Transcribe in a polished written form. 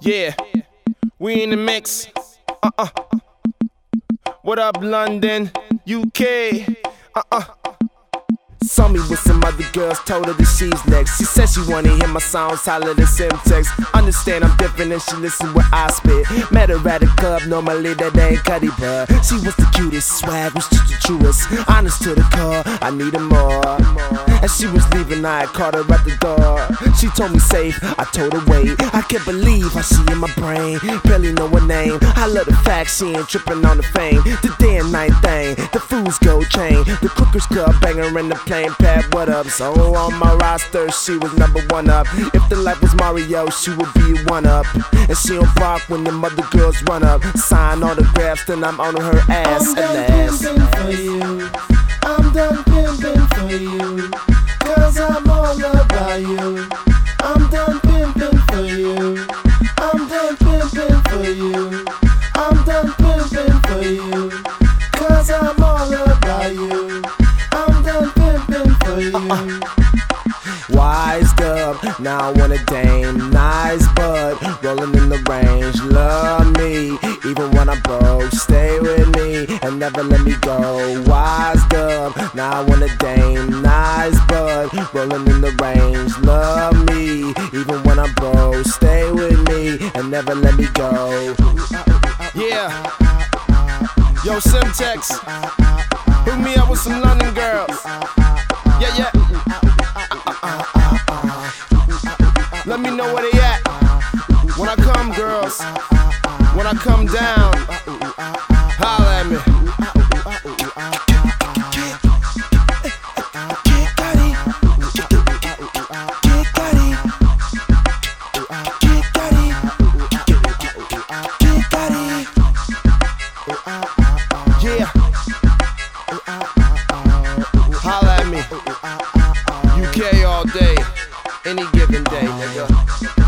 Yeah, we in the mix. What up, London, UK? Saw me with some other girls, told her that she's next. She said she wanna hear my sounds holler than Semtex. Understand I'm different and she listen what I spit. Met her at a club, normally that ain't Cuddy, but she was the cutest, swag was just the truest. Honest to the core, I needed more. As she was leaving, I caught her at the door. She told me safe, I told her wait. I can't believe how she in my brain, barely know her name. I love the fact she ain't tripping on the fame. The day and night thing, the Fool's Gold chain, the Crookers Club banger in the plain pad, what up? So on my roster, she was #1 up. If the life was Mario, she would be 1 up. And she don't bark when them other girls run up. Sign autographs, then I'm on her ass. I'm done pimping for you. I'm done pimping for you. Cause I'm all about you. I'm done pimping for you. I'm done pimping for you. I'm done pimping for you. Cause I'm all about you. I'm done pimping for you. Wised up, now I want a dame. Nice bud, rolling in the range. Love me, even when I'm broke. Stay with me and never let me go. Wised up, now I want a dame. Nice bud, rolling in the range. Love me, even when I'm broke. Stay with me and never let me go. Yeah, yo Semtex, hook me up with some London girls. Yeah. Let me know where they at. When I come, girls. When I come down, holla at me. Yeah. Holla at me. UK all day. Any given day, nigga.